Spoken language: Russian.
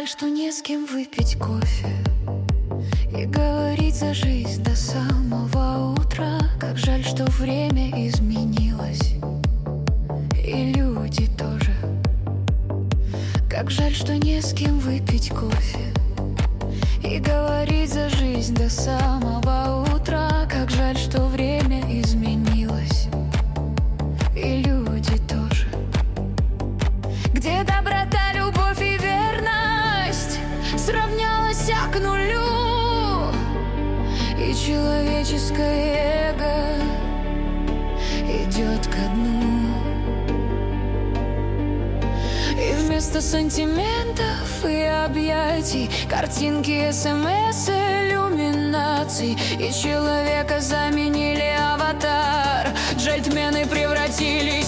жаль, что не с кем выпить кофе и говорить за жизнь до самого утра. Как жаль, что время изменилось, и люди тоже. Как жаль, что не с кем выпить кофе и говорить за жизнь до самого утра. Как жаль, что время изменилось, и люди тоже. Где доброта, любовь и верность сравнялась к нулю, и человеческое эго идет ко дну. И вместо сантиментов и объятий картинки, СМС, иллюминаций, и человека заменили аватар. Джентльмены превратились